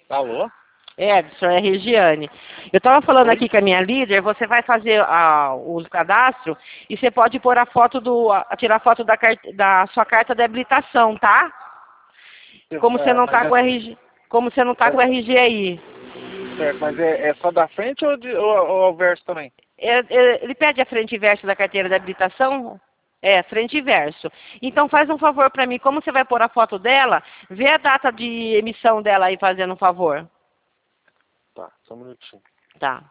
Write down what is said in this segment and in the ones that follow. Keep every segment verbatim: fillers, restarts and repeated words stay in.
Alô? Edson, é Regiane. Eu estava falando aqui com a minha líder, você vai fazer a, o cadastro e você pode pôr a foto do, a, tirar foto da, da sua carta de habilitação, tá? Como você É, não mas tá é, com o R G, como você não tá é, com o R G aí. certo, mas é, é só da frente ou, de, ou, ou ao verso também? É, é, ele pede a frente e verso da carteira de habilitação? É, frente e verso. Então faz um favor para mim, como você vai pôr a foto dela, vê a data de emissão dela aí fazendo um favor. Tá, só um minutinho. Tá.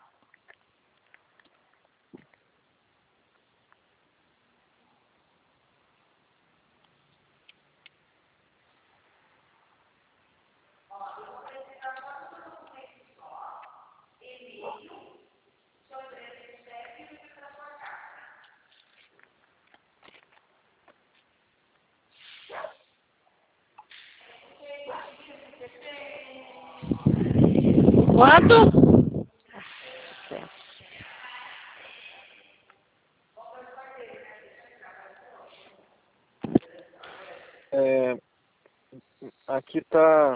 Quanto? É, aqui tá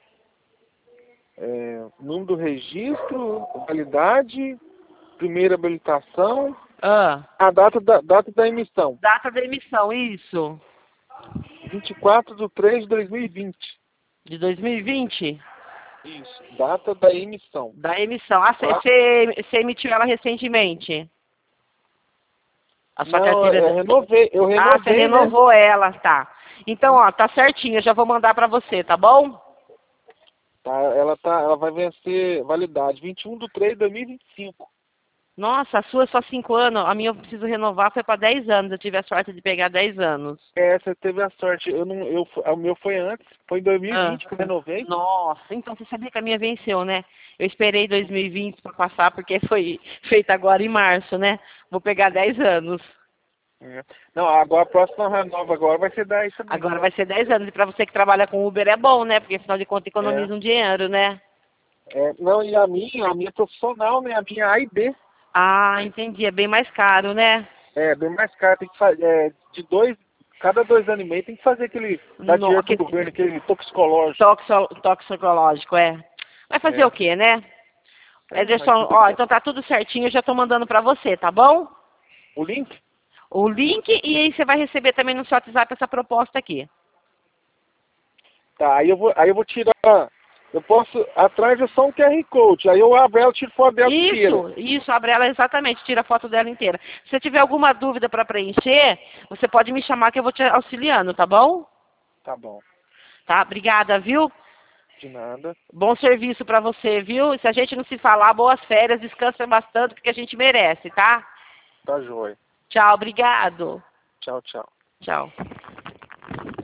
é, número do registro, validade, primeira habilitação, Ah, a data da, data da emissão, data da emissão, isso. vinte e quatro de três de dois mil e vinte. De dois mil e vinte? Isso, data da emissão. Da emissão. Ah, você emitiu ela recentemente? A sua Não, carteira... eu de- renovei, eu Ah, você renovei, né? renovou ela, tá. Então, ó, tá certinho, eu já vou mandar pra você, tá bom? Tá, ela, tá, ela vai vencer validade vinte e um de três de dois mil e vinte e cinco. Nossa, a sua é só cinco anos, a minha eu preciso renovar, foi pra dez anos, eu tive a sorte de pegar dez anos. É, você teve a sorte. Eu não, eu, o meu foi antes, foi em dois mil e Ah, vinte que eu renovei. nossa, então você sabia que a minha venceu, né? Eu esperei dois mil e vinte pra passar, porque foi feita agora em março, né? Vou pegar dez anos. É. Não, agora a próxima renova agora vai ser dez também. Agora vai ser dez anos, e pra você que trabalha com Uber é bom, né? Porque afinal de contas É, economiza um dinheiro, né? é, não, e a minha, a minha profissional, né? A minha A e B. Ah, entendi, é bem mais caro, né? É, bem mais caro, tem que fazer, é, de dois, cada dois anos e meio tem que fazer aquele, dar No, dinheiro pro aquele governo, aquele toxicológico. toxo, toxicológico, é. Vai fazer É, o quê, né? é, mas Ederson, tudo ó, bem. então tá tudo certinho, eu já tô mandando pra você, tá bom? O link? O link e aí você vai receber também no seu WhatsApp essa proposta aqui. Tá, aí eu vou, aí eu vou tirar, eu posso, atrás é só um Q R Code, aí eu abro ela e tiro foto dela inteira. Isso, isso, abre ela exatamente, tira a foto dela inteira. Se você tiver alguma dúvida para preencher, você pode me chamar que eu vou te auxiliando, tá bom? Tá bom, Tá, obrigada, viu? de nada, Bom serviço para você, viu? Se a gente não se falar, boas férias, descansa bastante porque a gente merece, tá? tá jóia. Tchau, obrigado. Tchau, tchau. Tchau.